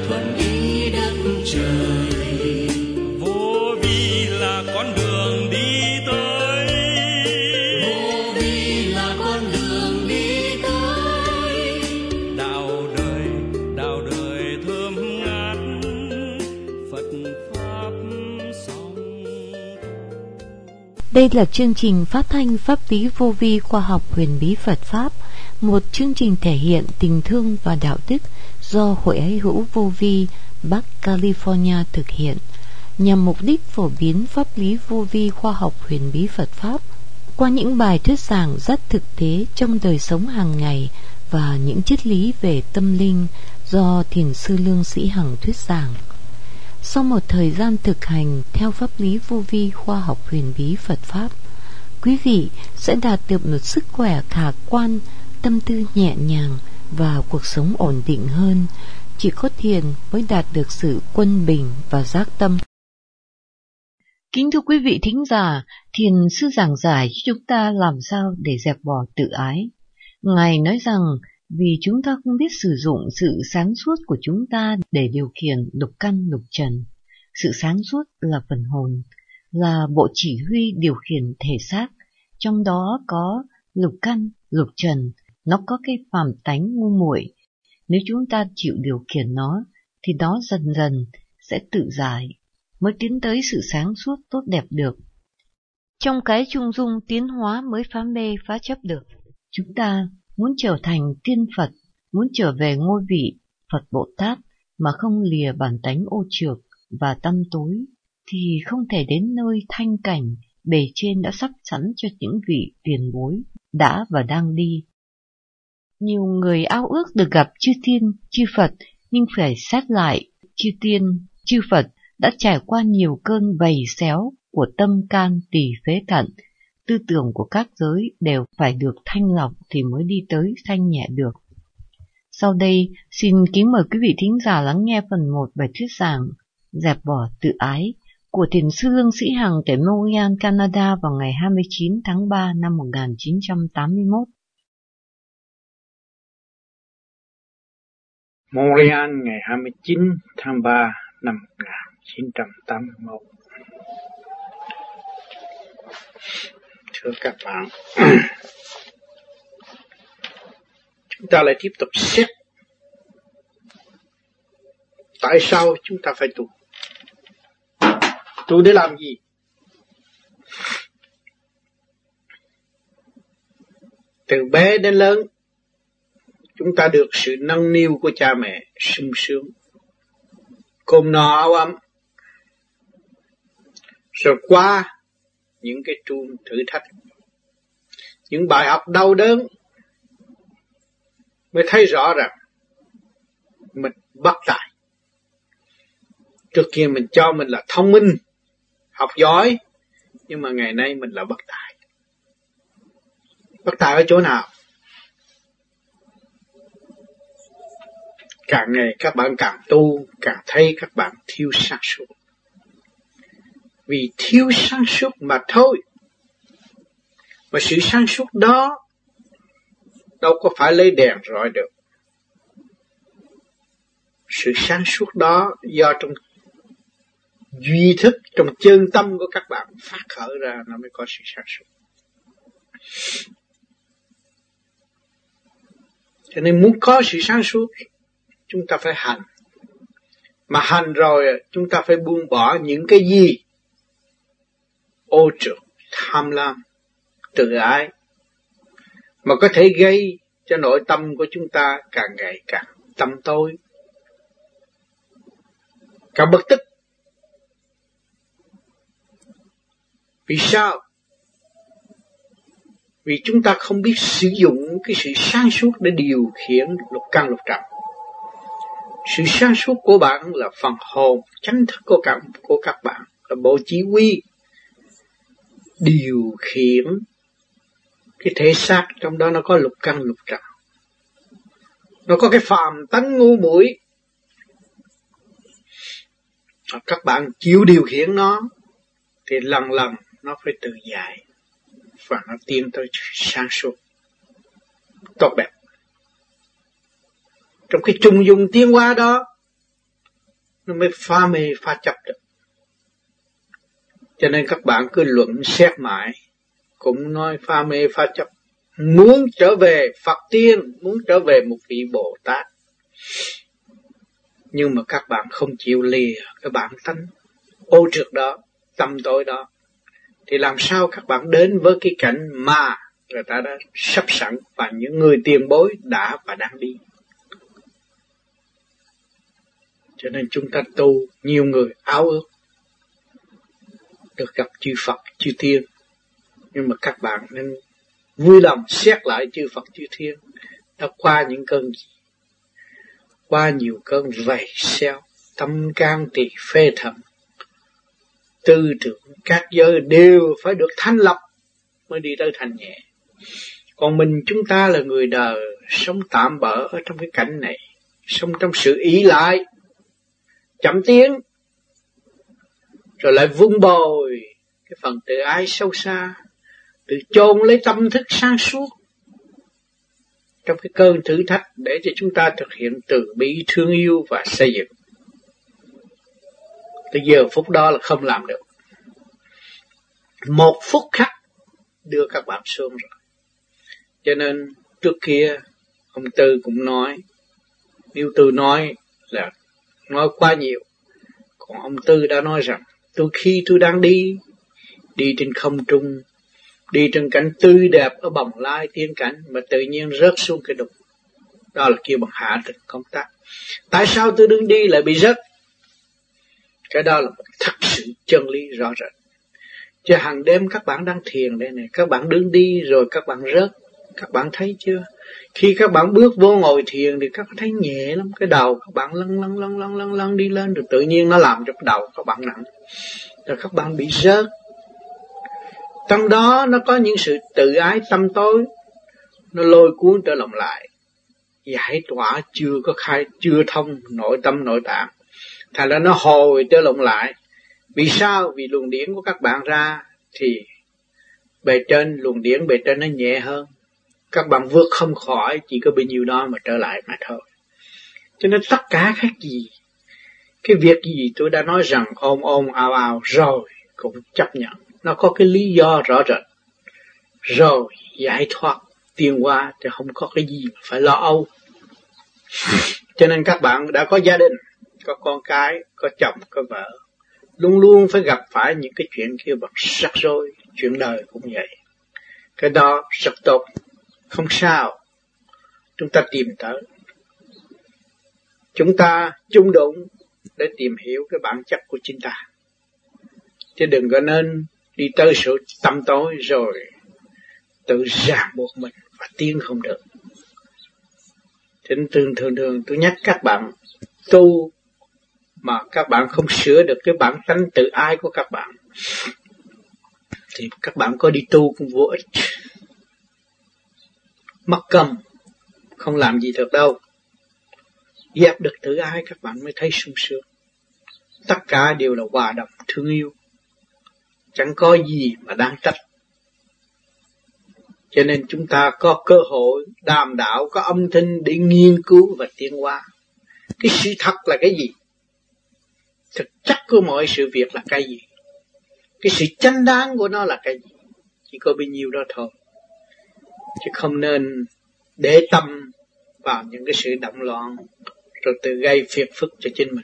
thuận ý đất trời. Vô vi là con đường đi tới. Vô vi là con đường đi tới. Đạo đời thơm ngát, Phật pháp song. Đây là chương trình phát thanh pháp lý vô vi khoa học huyền bí Phật Pháp, một chương trình thể hiện tình thương và đạo đức do Hội Ái Hữu Vô Vi Bắc California thực hiện, nhằm mục đích phổ biến pháp lý vô vi khoa học huyền bí Phật Pháp qua những bài thuyết giảng rất thực tế trong đời sống hàng ngày và những triết lý về tâm linh do Thiền sư Lương Sĩ Hằng thuyết giảng. Sau một thời gian thực hành theo pháp lý vô vi khoa học huyền bí Phật Pháp, quý vị sẽ đạt được một sức khỏe khả quan, tâm tư nhẹ nhàng và cuộc sống ổn định hơn. Chỉ có thiền mới đạt được sự quân bình và giác tâm. Kính thưa quý vị thính giả, Thiền sư giảng giải cho chúng ta làm sao để dẹp bỏ tự ái. Ngài nói rằng vì chúng ta không biết sử dụng sự sáng suốt của chúng ta để điều khiển lục căn lục trần. Sự sáng suốt là phần hồn, là bộ chỉ huy điều khiển thể xác, trong đó có lục căn, lục trần, nó có cái phàm tánh ngu muội. Nếu chúng ta chịu điều khiển nó, thì nó dần dần sẽ tự giải, mới tiến tới sự sáng suốt tốt đẹp được. Trong cái trung dung tiến hóa mới phá mê phá chấp được. Chúng ta muốn trở thành tiên Phật, muốn trở về ngôi vị Phật Bồ Tát mà không lìa bản tánh ô trược và tăm tối, thì không thể đến nơi thanh cảnh bề trên đã sắp sẵn cho những vị tiền bối đã và đang đi. Nhiều người ao ước được gặp chư thiên, chư Phật, nhưng phải xét lại, chư tiên, chư Phật đã trải qua nhiều cơn vầy xéo của tâm can tỳ phế thận. Tư tưởng của các giới đều phải được thanh lọc thì mới đi tới thanh nhẹ được. Sau đây, xin kính mời quý vị thính giả lắng nghe phần 1 bài thuyết giảng Dẹp bỏ tự ái của Thiền sư Lương Sĩ Hằng tại Montreal, Canada vào ngày 29 tháng 3 năm 1981. Montreal ngày 29 tháng 3 năm 1981. Thưa các bạn, chúng ta lại tiếp tục xét tại sao chúng ta phải tu. Tu để làm gì? Từ bé đến lớn, chúng ta được sự nâng niu của cha mẹ sung sướng, cơm no áo ấm, rồi qua những cái chuông thử thách, những bài học đau đớn, mới thấy rõ rằng mình bất tài. Trước kia mình cho mình là thông minh, học giỏi, nhưng mà ngày nay mình là bất tài. Bất tài ở chỗ nào? Càng ngày các bạn càng tu, càng thấy các bạn thiếu sáng suốt. Vì thiếu sáng suốt mà thôi. Mà sự sáng suốt đó đâu có phải lấy đèn rọi được. Sự sáng suốt đó do trong duy thức, trong chân tâm của các bạn phát khởi ra nó mới có sự sáng suốt. Cho nên muốn có sự sáng suốt, chúng ta phải hành. Mà hành rồi chúng ta phải buông bỏ những cái gì? Ô trược, tham lam, tự ái, mà có thể gây cho nội tâm của chúng ta càng ngày càng tăm tối, càng bất tức. Vì sao? Vì chúng ta không biết sử dụng cái sự sáng suốt để điều khiển lục căn lục trần. Sự sáng suốt của bạn là phần hồn chánh thức của các bạn, là bộ chỉ huy điều khiển cái thể xác, trong đó nó có lục căn lục trần, nó có cái phàm tánh ngu muội. Các bạn chịu điều khiển nó thì lần lần nó phải tự giải và nó tiến tới sáng suốt tốt đẹp. Trong cái trung dung tiến hóa đó, nó mới phá mê phá chấp được. Cho nên các bạn cứ luận xét mãi, cũng nói phá mê phá chấp. Muốn trở về Phật tiên, muốn trở về một vị Bồ Tát, nhưng mà các bạn không chịu lìa cái bản tánh ô trượt đó, tâm tối đó, thì làm sao các bạn đến với cái cảnh mà người ta đã sắp sẵn và những người tiền bối đã và đang đi. Cho nên chúng ta tu, nhiều người ao ước được gặp chư Phật, chư Thiên, nhưng mà các bạn nên vui lòng xét lại chư Phật, chư Thiên đã qua những cơn gì, qua nhiều cơn vầy xeo, tâm can tỳ phê thận, tư tưởng các giới đều phải được thanh lọc mới đi tới thanh nhẹ. Còn mình chúng ta là người đời, sống tạm bỡ ở trong cái cảnh này, sống trong sự ỷ lại, chậm tiến, rồi lại vun bồi cái phần tự ái sâu xa, tự chôn lấy tâm thức sáng suốt trong cái cơn thử thách để cho chúng ta thực hiện từ bi, thương yêu và xây dựng. Tới giờ phút đó là không làm được. Một phút khắc đưa các bạn xuống rồi. Cho nên trước kia ông Tư cũng nói, nếu tôi nói là nói quá nhiều. Còn ông Tư đã nói rằng, khi tôi đang đi trên không trung, đi trên cảnh tươi đẹp ở bồng lai tiên cảnh, mà tự nhiên rớt xuống cái đục. Đó là kêu bằng hạ tịch công tác. Tại sao tôi đứng đi lại bị rớt? Cái đó là một thật sự chân lý rõ rệt. Chứ hàng đêm các bạn đang thiền đây này, các bạn đứng đi rồi các bạn rớt, các bạn thấy chưa? Khi các bạn bước vô ngồi thiền thì các bạn thấy nhẹ lắm, cái đầu các bạn lăn đi lên, rồi tự nhiên nó làm cho cái đầu các bạn nặng, rồi các bạn bị rớt. Trong đó nó có những sự tự ái tâm tối, nó lôi cuốn trở lòng lại, giải tỏa chưa có khai, chưa thông nội tâm nội tạng, thành ra nó hồi trở lòng lại. Vì sao? Vì luồng điển của các bạn ra thì luồng điển bề trên nó nhẹ hơn, các bạn vượt không khỏi chỉ có bấy nhiêu đó mà trở lại mà thôi. Cho nên tất cả khác gì, cái việc gì tôi đã nói rằng ôm ao rồi cũng chấp nhận, nó có cái lý do rõ rệt, rồi giải thoát tiến hóa thì không có cái gì mà phải lo âu. Cho nên các bạn đã có gia đình, có con cái, có chồng, có vợ, luôn luôn phải gặp phải những cái chuyện kia bằng rắc rối, chuyện đời cũng vậy. Cái đó rất tốt, không sao. Chúng ta tìm tới, chúng ta chung đụng để tìm hiểu cái bản chất của chính ta, chứ đừng có nên đi tới sự tâm tối rồi tự ràng buộc mình và tiến không được. Cho nên thường tôi nhắc các bạn tu mà các bạn không sửa được cái bản tánh tự ái của các bạn thì các bạn có đi tu cũng vô ích, mất công, không làm gì được đâu. Dẹp được tự ái các bạn mới thấy sung sướng. Tất cả đều là hòa đồng thương yêu, chẳng có gì mà đáng trách. Cho nên chúng ta có cơ hội đàm đạo, có âm thanh để nghiên cứu và tiến hóa. Cái sự thật là cái gì? Thực chất của mọi sự việc là cái gì? Cái sự chánh đáng của nó là cái gì? Chỉ có bấy nhiêu đó thôi. Chứ không nên để tâm vào những cái sự động loạn rồi tự gây phiền phức cho chính mình.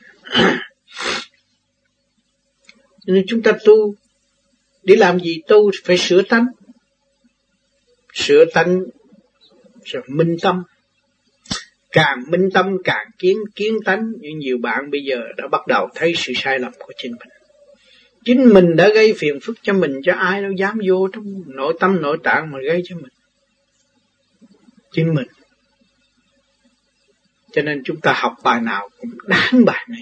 Nên chúng ta tu để làm gì? Tu phải sửa tánh. Sửa tánh rồi minh tâm. Càng minh tâm càng kiến tánh. Nhưng nhiều bạn bây giờ đã bắt đầu thấy sự sai lầm của chính mình. Chính mình đã gây phiền phức cho mình, cho ai đâu dám vô trong nội tâm nội tạng mà gây cho mình. Chính mình. Cho nên chúng ta học bài nào cũng đáng bài này.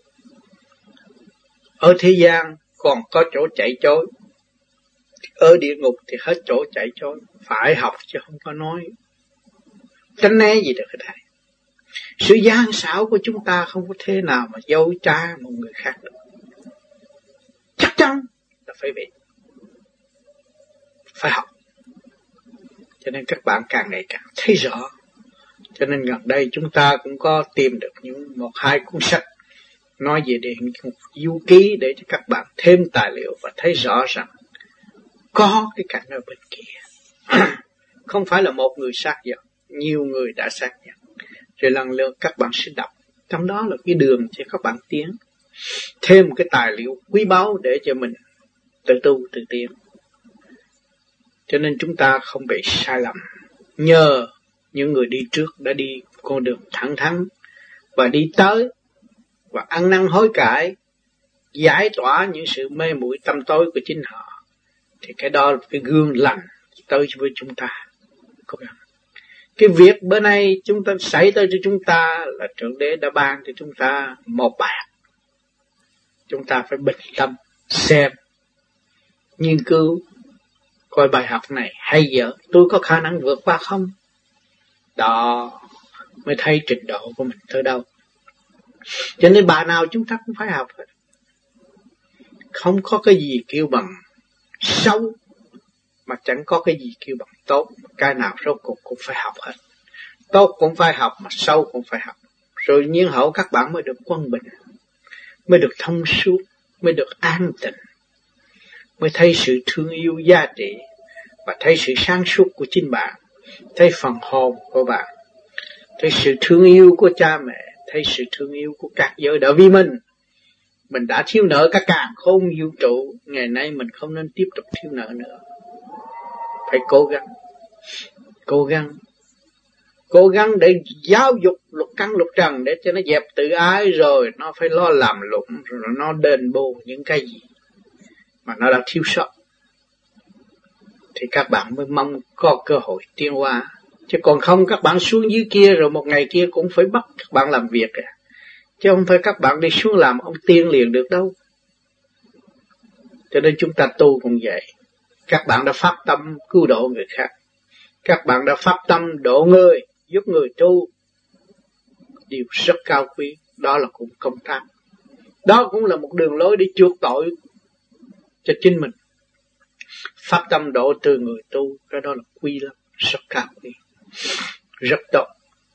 Ở thế gian còn có chỗ chạy trối, ở địa ngục thì hết chỗ chạy trối. Phải học chứ không có nói tránh né gì được hết thầy. Sự gian xảo của chúng ta không có thế nào mà dối trá một người khác được. Chắc chắn là phải vậy, phải học. Cho nên các bạn càng ngày càng thấy rõ. Cho nên gần đây chúng ta cũng có tìm được những 1-2 cuốn sách nói về địa ngục du ký để cho các bạn thêm tài liệu và thấy rõ rằng có cái cảnh ở bên kia. Không phải là một người xác nhận, nhiều người đã xác nhận. Rồi lần lượt các bạn sẽ đọc. Trong đó là cái đường cho các bạn tiến. Thêm cái tài liệu quý báu để cho mình tự tu, tự tiến. Cho nên chúng ta không bị sai lầm. Nhờ những người đi trước đã đi con đường thẳng thắn và đi tới và ăn năn hối cải, giải tỏa những sự mê muội tâm tối của chính họ, thì cái đó là cái gương lành tới với chúng ta. Cái việc bữa nay chúng ta xảy tới cho chúng ta là Thượng Đế đã ban cho chúng ta một bài học. Chúng ta phải bình tâm xem, nghiên cứu coi bài học này hay dở, tôi có khả năng vượt qua không? Đó mới thấy trình độ của mình tới đâu. Cho nên bài nào chúng ta cũng phải học hết. Không có cái gì kêu bằng xấu, mà chẳng có cái gì kêu bằng tốt. Cái nào rốt cuộc cũng phải học hết. Tốt cũng phải học, mà xấu cũng phải học. Rồi nhiên hậu các bạn mới được quân bình, mới được thông suốt, mới được an tịnh, mới thấy sự thương yêu giá trị, và thấy sự sáng suốt của chính bạn, thấy phần hồn của bạn, thấy sự thương yêu của cha mẹ, thấy sự thương yêu của các giới đạo vì mình. Mình đã thiếu nợ các càn khôn vũ trụ, ngày nay mình không nên tiếp tục thiếu nợ nữa. Phải cố gắng để giáo dục lục căn lục trần để cho nó dẹp tự ái, rồi nó phải lo làm lụng, rồi nó đền bù những cái gì mà nó đã thiếu sót, thì các bạn mới mong có cơ hội tiến hóa. Chứ còn không các bạn xuống dưới kia rồi một ngày kia cũng phải bắt các bạn làm việc chứ không phải các bạn đi xuống làm ông tiên liền được đâu. Cho nên chúng ta tu cũng vậy. Các bạn đã phát tâm cứu độ người khác, các bạn đã phát tâm độ người, giúp người tu, điều rất cao quý. Đó là cũng công tác, đó cũng là một đường lối để chuộc tội cho chính mình. Phát tâm độ từ người tu, cái đó là quý lắm, rất cao quý, rất tốt.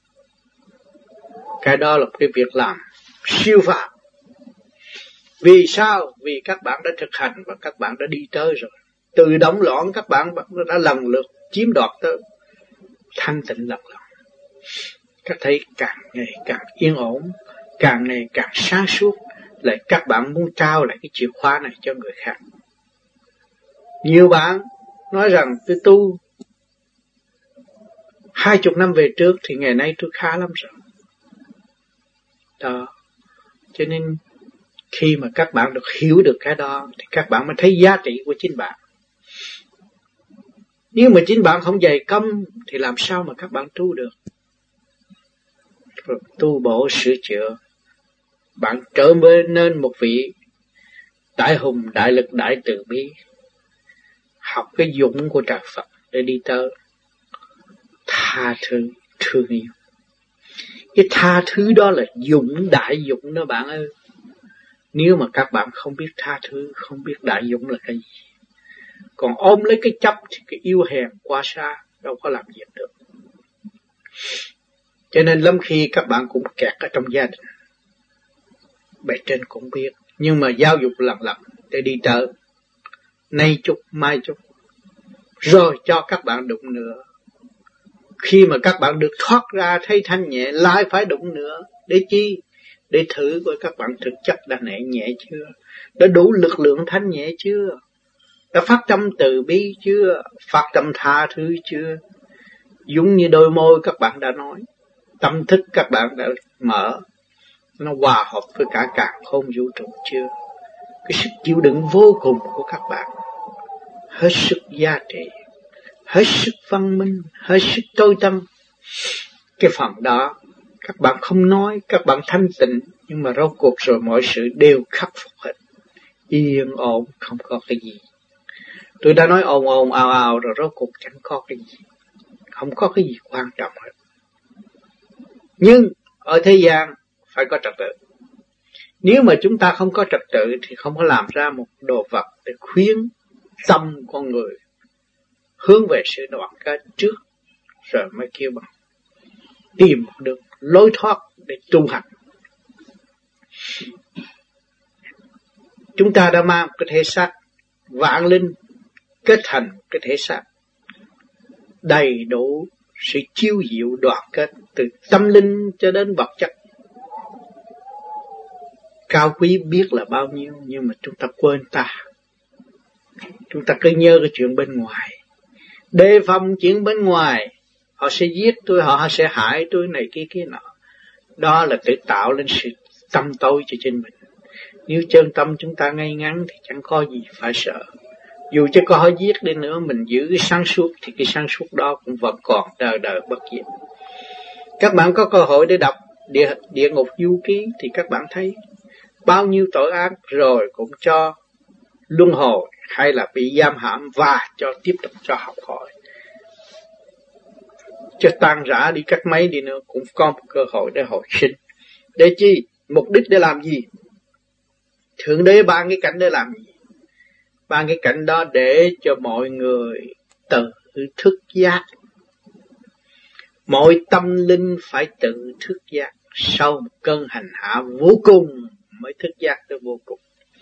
Cái đó là cái việc làm siêu phàm. Vì sao? Vì các bạn đã thực hành và các bạn đã đi tới rồi. Từ đóng loạn các bạn đã lần lượt chiếm đoạt tới thanh tịnh lần lần. Các thấy càng ngày càng yên ổn, càng ngày càng sáng suốt. Lại các bạn muốn trao lại cái chìa khóa này cho người khác. Nhiều bạn nói rằng tôi tu 20 năm về trước thì ngày nay tôi khá lắm rồi. Đó. Cho nên khi mà các bạn được hiểu được cái đó thì các bạn mới thấy giá trị của chính bạn. Nếu mà chính bạn không dày công thì làm sao mà các bạn tu được? Rồi tu bổ sửa chữa, bạn trở nên một vị đại hùng, đại lực, đại từ bi, học cái dũng của trời Phật để đi tới tha thứ, thương yêu. Cái tha thứ đó là dũng, đại dũng đó bạn ơi. Nếu mà các bạn không biết tha thứ, không biết đại dũng là cái gì, còn ôm lấy cái chấp thì cái yêu hèn quá xa, đâu có làm việc được. Cho nên lắm khi các bạn cũng kẹt ở trong gia đình, bề trên cũng biết, nhưng mà giáo dục lần lần để đi tới, nay chút mai chút, rồi cho các bạn đụng nữa. Khi mà các bạn được thoát ra thấy thanh nhẹ, lại phải đụng nữa. Để chi? Để thử coi các bạn thực chất đã nhẹ chưa, đã đủ lực lượng thanh nhẹ chưa, đã phát tâm từ bi chưa, phát tâm tha thứ chưa. Giống như đôi môi các bạn đã nói, tâm thức các bạn đã mở, nó hòa hợp với cả càn khôn vũ trụ chưa. Cái sức chịu đựng vô cùng của các bạn hết sức giá trị, hết sức văn minh, hết sức tối tâm. Cái phần đó các bạn không nói, các bạn thanh tịnh, nhưng mà rốt cuộc rồi mọi sự đều khắc phục hết, yên ổn, không có cái gì. Tôi đã nói ồn ồn ào ào rồi rốt cuộc chẳng có cái gì, không có cái gì quan trọng hết. Nhưng ở thế gian phải có trật tự. Nếu mà chúng ta không có trật tự thì không có làm ra một đồ vật để khuyến tâm con người hướng về sự đoàn kết trước, rồi mới kêu bằng tìm được lối thoát để tu hành. Chúng ta đã mang một cái thể xác vạn linh kết thành cái thể xác đầy đủ sự chiêu diệu đoàn kết từ tâm linh cho đến vật chất. Cao quý biết là bao nhiêu, nhưng mà chúng ta quên ta. Chúng ta cứ nhớ cái chuyện bên ngoài, đề phòng chuyện bên ngoài. Họ sẽ giết tôi, họ sẽ hại tôi này kia nọ. Đó là tự tạo lên sự tâm tối cho chính mình. Nếu chân tâm chúng ta ngay ngắn thì chẳng có gì phải sợ. Dù cho có họ giết đi nữa, mình giữ cái sáng suốt thì cái sáng suốt đó cũng vẫn còn đời đời bất diệt. Các bạn có cơ hội để đọc Địa Ngục Du Ký thì các bạn thấy bao nhiêu tội ác rồi cũng cho luân hồi hay là bị giam hãm và cho tiếp tục cho học hỏi. Cho tan rã đi cách mấy đi nữa cũng có một cơ hội để hồi sinh. Để chi? Mục đích để làm gì? Thượng Đế ban cái cảnh để làm gì? Ban cái cảnh đó để cho mọi người tự thức giác. Mọi tâm linh phải tự thức giác. Sau một cơn hành hạ vô cùng mới thức giác tới vô cùng.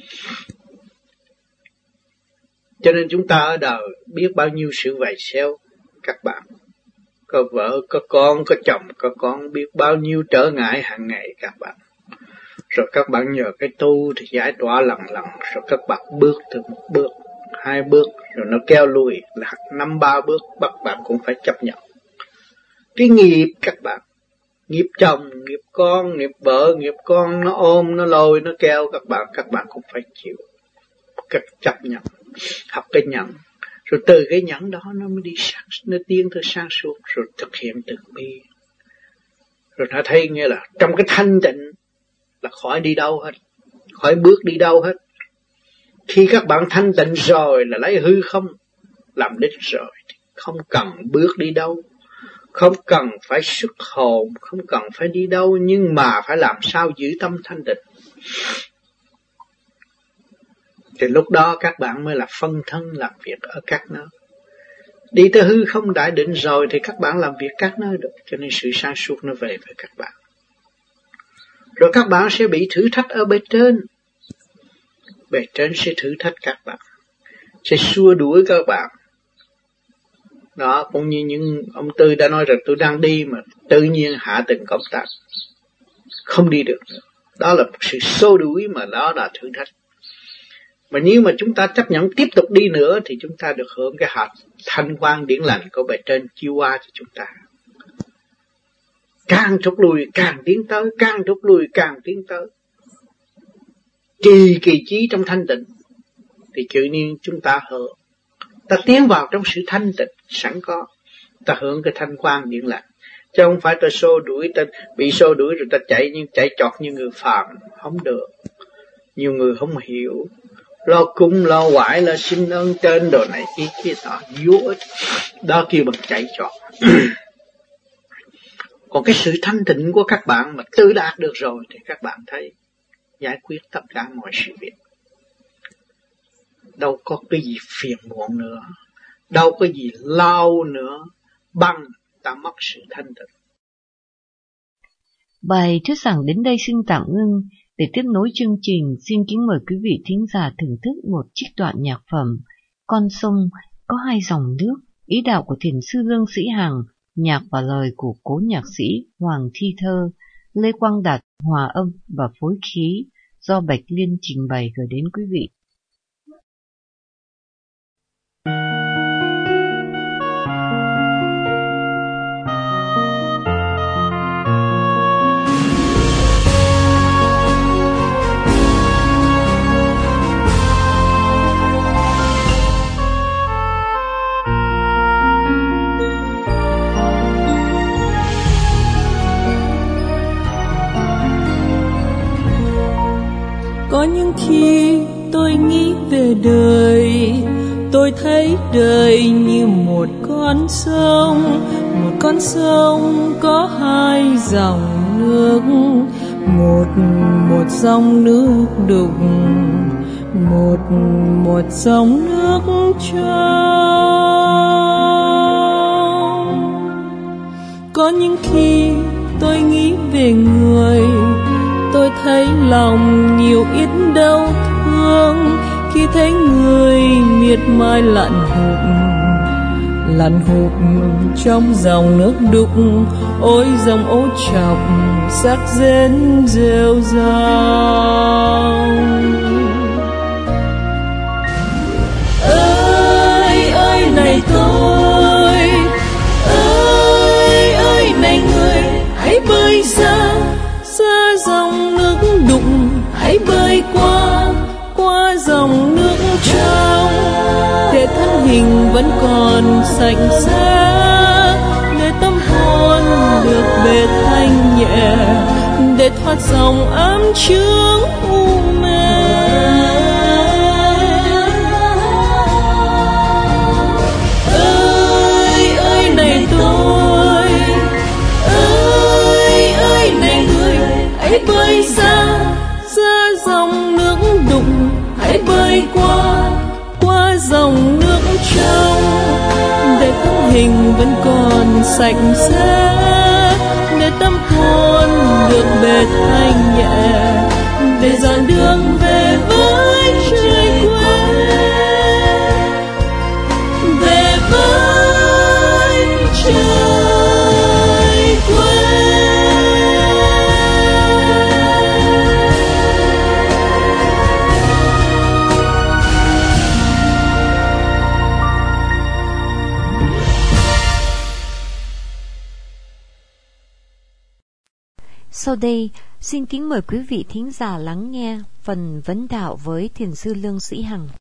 Cho nên chúng ta ở đời biết bao nhiêu sự vầy xéo. Các bạn có vợ, có con, có chồng, có con, biết bao nhiêu trở ngại hàng ngày các bạn. Rồi các bạn nhờ cái tu thì giải tỏa lần lần. Rồi các bạn bước từ một bước, 2 bước, rồi nó kéo lùi là 5-3 bước, các bạn cũng phải chấp nhận. Cái nghiệp các bạn, nghiệp chồng, nghiệp con, nghiệp vợ, nghiệp con, nó ôm, nó lôi, nó kéo các bạn cũng phải chịu. Cách chấp nhận, học cái nhẫn. Rồi từ cái nhẫn đó nó mới đi nó tiến tới sáng suốt, rồi thực hiện từ bi. Rồi nó thấy nghĩa là trong cái thanh tịnh là khỏi đi đâu hết, khỏi bước đi đâu hết. Khi các bạn thanh tịnh rồi là lấy hư không làm đích rồi, không cần bước đi đâu, không cần phải xuất hồn, không cần phải đi đâu, nhưng mà phải làm sao giữ tâm thanh tịnh. Thì lúc đó các bạn mới là phân thân làm việc ở các nơi. Đi tới hư không đại định rồi thì các bạn làm việc các nơi được. Cho nên sự sáng suốt nó về với các bạn. Rồi các bạn sẽ bị thử thách ở bề trên. Bề trên sẽ thử thách các bạn, sẽ xua đuổi các bạn. Đó cũng như những ông Tư đã nói rằng tôi đang đi mà tự nhiên hạ từng công tác, không đi được nữa. Đó là một sự xô đuổi mà đó là thử thách. Mà nếu mà chúng ta chấp nhận tiếp tục đi nữa thì chúng ta được hưởng cái hạt thanh quang điển lành của bề trên chiếu qua cho chúng ta. Càng rút lui càng tiến tới, càng rút lui càng tiến tới. Trì kỳ trí trong thanh tịnh thì tự nhiên chúng ta hưởng. Ta tiến vào trong sự thanh tịnh sẵn có, ta hưởng cái thanh quang điển lành. Chứ không phải ta xô đuổi, ta bị xô đuổi rồi ta chạy chọt như người phàm, không được. Nhiều người không hiểu, lo cúng, lo quải, lo xin ơn trên đồ này kia nọ vô ích. Đó kêu bằng chạy chọt. Còn cái sự thanh tịnh của các bạn mà tự đạt được rồi thì các bạn thấy giải quyết tất cả mọi sự việc. Đâu có cái gì phiền muộn nữa, đâu có gì lao nữa bằng ta mất sự thanh tịnh. Bài thuyết giảng đến đây xin tạm ngưng. Để tiếp nối chương trình, xin kính mời quý vị thính giả thưởng thức một trích đoạn nhạc phẩm Con sông có 2 dòng nước, ý đạo của thiền sư Lương Sĩ Hằng, nhạc và lời của cố nhạc sĩ Hoàng Thi Thơ, Lê Quang Đạt hòa âm và phối khí, do Bạch Liên trình bày gửi đến quý vị. Có những khi tôi nghĩ về đời, tôi thấy đời như một con sông có 2 dòng nước, một dòng nước đục, một dòng nước trong. Có những khi tôi nghĩ về người, tôi thấy lòng nhiều ít đau thương, thương khi thấy người miệt mài lặn hụp trong dòng nước đục. Ôi dòng ố chọc sắc rến rêu rao. Ơi này tôi, ơi này người, hãy bơi ra dòng nước đục, hãy bơi qua dòng nước trong, để thân hình vẫn còn sạch sẽ, để tâm hồn được bề thanh nhẹ, để thoát dòng ám chướng u mê. Ơi này tôi, ơi này người, hãy bơi ra dòng nước đục, hãy bơi qua dòng nước trong, để thân hình vẫn còn sạch sẽ, để tâm hồn được bề thanh nhẹ, để dọn đường về với trời quê, về với trời quê. Sau đây, xin kính mời quý vị thính giả lắng nghe phần vấn đạo với Thiền sư Lương Sĩ Hằng.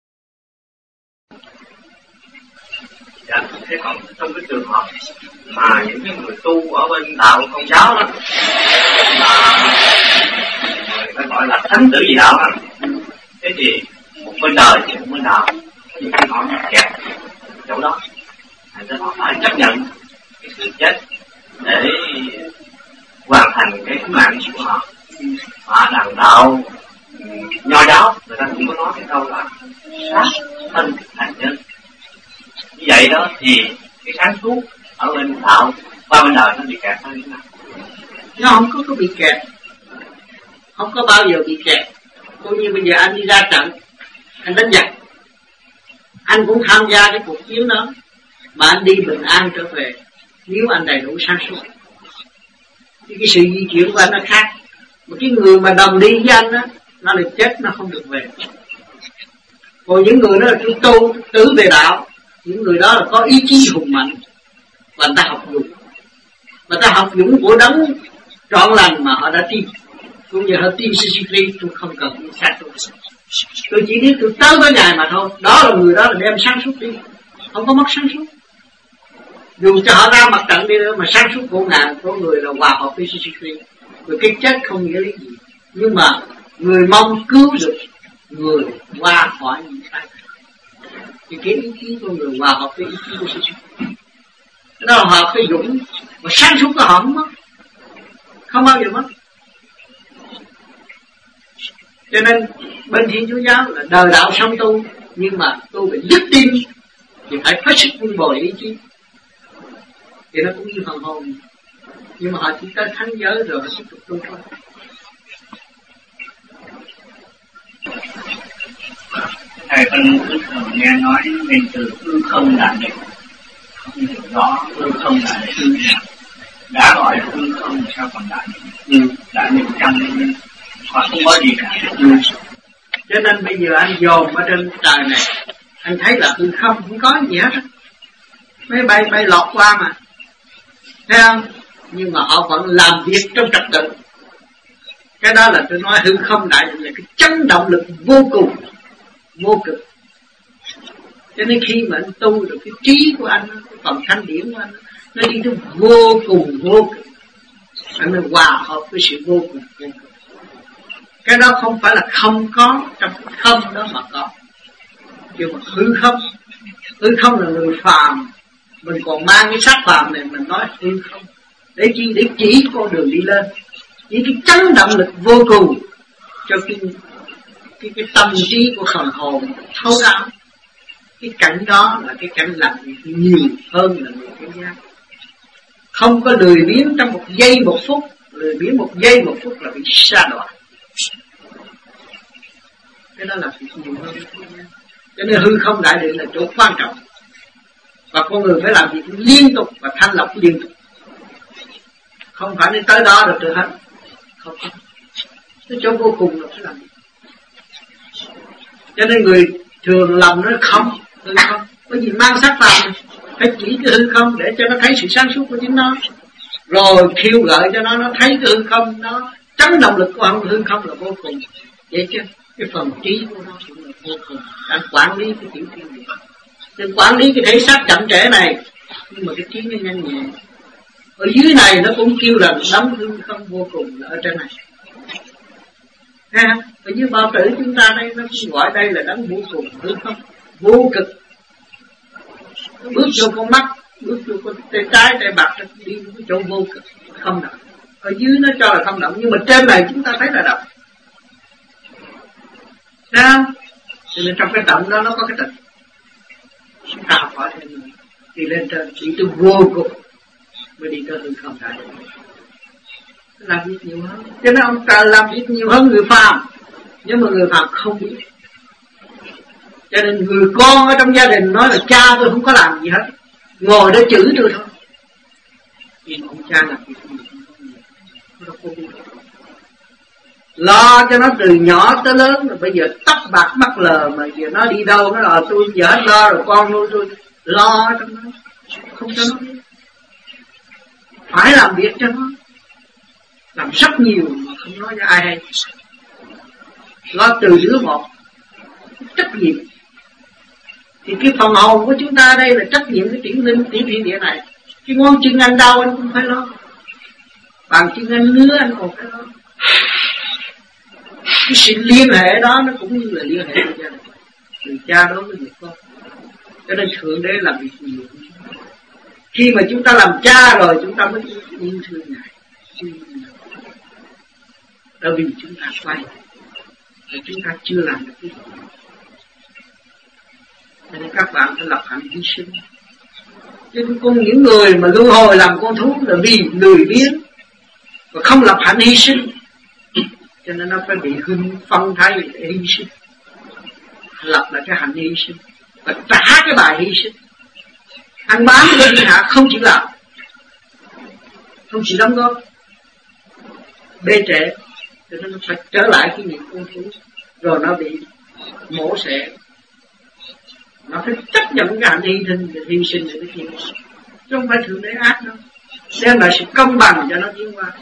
Dạ, thế còn trong cái trường hợp mà những cái người tu ở bên đạo Công giáo đó, mà người ta gọi là thánh tử dị đạo đó, thế thì một bên đời thì một bên đạo, có những cái họ kẹt chỗ đó, thành ra họ phải chấp nhận cái sự chết để hoàn thành cái sứ mạng của họ. Họ đàn đạo nho giáo người ta cũng có nói cái câu là sát thân thành nhân. Như vậy đó thì cái sáng suốt ở bên đạo qua bên đời nó bị kẹt hay thế nào? Nó không có bị kẹt, không có bao giờ bị kẹt. Cũng như bây giờ anh đi ra trận, anh đánh giặc, anh cũng tham gia cái cuộc chiến đó, mà anh đi bình an trở về nếu anh đầy đủ sáng suốt. Cái sự di chuyển của anh nó khác. Một cái người mà đồng đi với anh đó, nó là chết, nó không được về. Còn những người đó là tu tứ về đạo, những người đó là có ý chí hùng mạnh và người ta học dũng, và ta học dũng của đấng trọn lành mà họ đã tin. Cũng như họ tin Christ, tôi không cần đi xa tôi chỉ biết tôi tới với Ngài mà thôi. Đó là người đó là đem sáng suốt đi, không có mất sáng suốt. Dù cho họ ra mặt trận đi nữa mà sáng suốt của Ngài, có người là hòa hợp với Christ. Rồi cái chết không nghĩa lý gì, nhưng mà người mong cứu được người qua khỏi những sai. Thì cái ý chí của người hòa hợp với ý chí của Christ. Đó là hợp với dũng, mà sáng suốt của họ không mất, không bao giờ mất. Cho nên bên Thiên Chúa giáo là đời đạo sống tu, nhưng mà tu phải dứt tim thì phải có sức vun bồi ý chí, thì nó cũng như phần hồn. Nhưng mà họ chỉ tới thánh giới rồi họ tiếp tục tu thôi. Thầy con thường nghe nói về từ hư không đại định, không hiểu rõ hư không đại định đã gọi là hư không sao còn đại định? Đại định trong và không có gì cả. Cho nên bây giờ anh dồn ở trên trời này, anh thấy là hư không không có gì hết, máy bay lọt qua mà, thấy không? Nhưng mà họ vẫn làm việc trong trật tự. Cái đó là tôi nói hư không đại định là cái chấn động lực vô cùng, vô cực. Cho nên khi mà anh tu được cái trí của anh, cái phần thanh điển của anh, nó đi tới vô cùng vô cực, anh mới hòa hợp với sự vô cùng vô cực. Cái đó không phải là không có, trong cái không đó mà có. Nhưng mà hư không là người phàm, mình còn mang cái xác phàm này mình nói hư không. Để chi? Để chỉ con đường đi lên. Với cái chấn động lực vô cùng cho cái tâm trí của phần hồn thấu đáo. Cái cảnh đó là cái cảnh làm nhiều hơn là người thế gian. Không có lười biếng trong một giây một phút, lười biếng một giây một phút là bị sa đọa. Cái đó là việc nhiều hơn. Cho nên hư không đại định là chỗ quan trọng. Và con người phải làm việc liên tục và thanh lọc liên tục. Không phải đến tới đó rồi tự hết. Không. Cái chỗ vô cùng là phải làm. Cho nên người thường lầm nó không, hư không. Bởi vì mang sắc vào phải chỉ cái hư không để cho nó thấy sự sáng suốt của chính nó. Rồi khiêu gợi cho nó thấy cái hư không, nó chấn động lực của hư không là vô cùng. Vậy chứ cái phần trí của nó cũng là vô cùng. Đang quản lý cái tiểu thiên địa. Đừng quản lý cái thể xác chậm trễ này, nhưng mà cái trí nó nhanh nhẹ. Ở dưới này nó cũng kêu là đấng hư không vô cùng là ở trên này. Ha, ở dưới bao tử chúng ta đây nó cũng gọi đây là đấng vô cùng, hư không, vô cực. Nó bước vô con mắt, bước vô con tay trái, tay bạc, đi cái chỗ vô cực, không động. Ở dưới nó cho là không động, nhưng mà trên này chúng ta thấy là động. Thấy không? Cho nên trong cái động đó nó có cái tịch. Chúng ta học hỏi thêm nữa. Đi lên trên, đi từ vô cùng mới đi tới hư không đại. Làm việc nhiều hơn. Cho nên ông trời làm việc nhiều hơn người phàm. Nhưng mà người phàm không biết. Cho nên người con ở trong gia đình nói là cha tôi không có làm gì hết, ngồi để chửi tôi thôi. Nhưng ông cha làm việc nhiều hơn. Nó không biết. Lo cho nó từ nhỏ tới lớn, rồi bây giờ tóc bạc mắt lờ, mà giờ nó đi đâu nó là tôi giờ hết lo rồi, con nuôi tôi lo trong nó, không cho nó biết. Phải làm việc cho nó, làm rất nhiều mà không nói cho ai hay. Lo từ đứa một, trách nhiệm. Thì cái phần hồn của chúng ta đây là trách nhiệm cái tiểu thiên địa này. Cái ngón chân anh đau anh cũng phải lo, bàn chân anh ngứa anh còn phải lo. Cái sự liên hệ đó nó cũng như là liên hệ với gia đình, từ cha đối với người con. Cho nên Thượng Đế làm việc nhiều. Khi mà chúng ta làm cha rồi chúng ta mới yêu thương Ngài. Bởi vì chúng ta quay và chúng ta chưa làm được cái gì. Cho nên các bạn phải lập hạnh hy sinh. Chứ con những người mà luân hồi làm con thú là vì lười biếng và không lập hạnh hy sinh, cho nên nó phải bị phân thay để hy sinh. Lập là cái hạnh hy sinh và trả cái bài hy sinh. Ăn bám lên thiên hạ không chỉ làm, không chỉ đóng góp, bê trễ, cho nên nó phải trở lại cái nghiệp con thú, rồi nó bị mổ xẻ. Nó phải chấp nhận cái hạnh hy sinh để cái chuyện, chứ không phải Thượng Đế ác đâu. Đem lại sự công bằng cho nó tiến qua,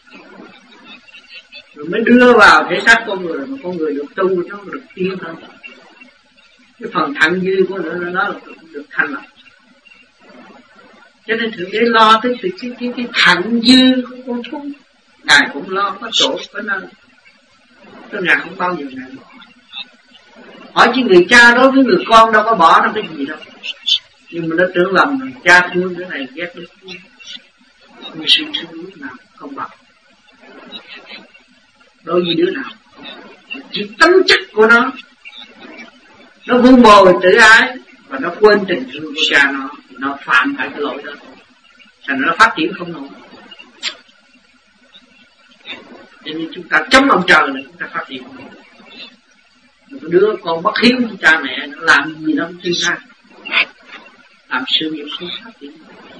rồi mới đưa vào thể xác con người, mà con người được tu nó được tiến hơn. Cái phần thặng dư của nó là được thanh lọc. Cho nên Thượng Đế lo tới cái thặng dư của con thú, Ngài cũng lo có chỗ có nơi. Cho Ngài không bao giờ Ngài bỏ. Hỏi chứ người cha đối với người con đâu có bỏ nó cái gì đâu. Nhưng mà nó tưởng lầm là cha thương cái này ghét cái kia. Người sự thương lúc nào không bằng. Đối với đứa nào chỉ tấm chất của nó vun bồi tự ái và nó quên tình thương của cha nó, thì nó phạm phải cái lỗi đó, thành nó phát triển không nổi. Cho nên chúng ta chống ông trời là chúng ta phát triển. Một đứa con bất hiếu của cha mẹ nó làm gì đó không ra, làm sự nghiệp không phát triển.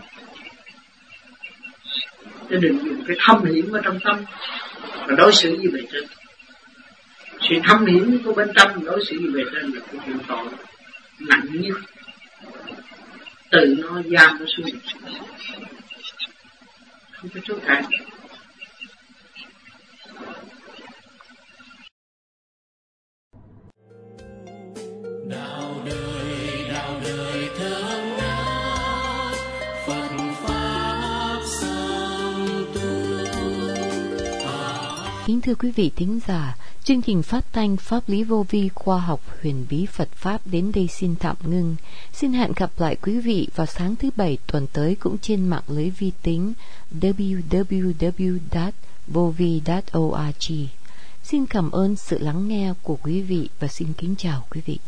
Chứ đừng dùng cái thâm hiểm ở trong tâm và đối xử với bề trên. Sự thâm hiểm của bên trong đối xử với bề trên là cái chuyện tội nặng nhất. Từ nó giam nó xuống, không có chỗ cản. Đạo đời thơm ngát, Phật pháp song tu. Kính thưa quý vị thính giả, chương trình phát thanh Pháp lý vô vi khoa học huyền bí Phật Pháp đến đây xin tạm ngưng. Xin hẹn gặp lại quý vị vào sáng thứ Bảy tuần tới cũng trên mạng lưới vi tính www.vovi.org. Xin cảm ơn sự lắng nghe của quý vị và xin kính chào quý vị.